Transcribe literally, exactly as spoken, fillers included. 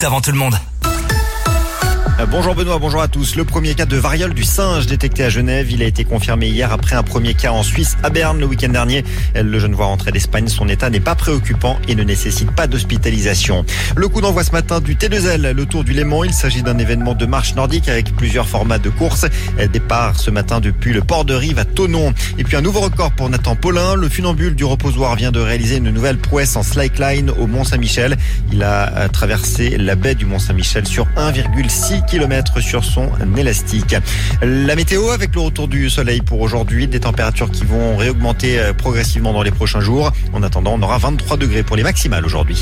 avant tout le monde. Bonjour Benoît, bonjour à tous. Le premier cas de variole du singe détecté à Genève, il a été confirmé hier après un premier cas en Suisse à Berne le week-end dernier. Le jeune voit rentrer d'Espagne, son état n'est pas préoccupant et ne nécessite pas d'hospitalisation. Le coup d'envoi ce matin du T deux L, le Tour du Léman. Il s'agit d'un événement de marche nordique avec plusieurs formats de course. Départ ce matin depuis le port de Rive à Thonon. Et puis un nouveau record pour Nathan Paulin. Le funambule du reposoir vient de réaliser une nouvelle prouesse en slackline au Mont-Saint-Michel. Il a traversé la baie du Mont-Saint-Michel sur un virgule six kilomètres sur son élastique. La météo avec le retour du soleil pour aujourd'hui, des températures qui vont réaugmenter progressivement dans les prochains jours. En attendant, on aura vingt-trois degrés pour les maximales aujourd'hui.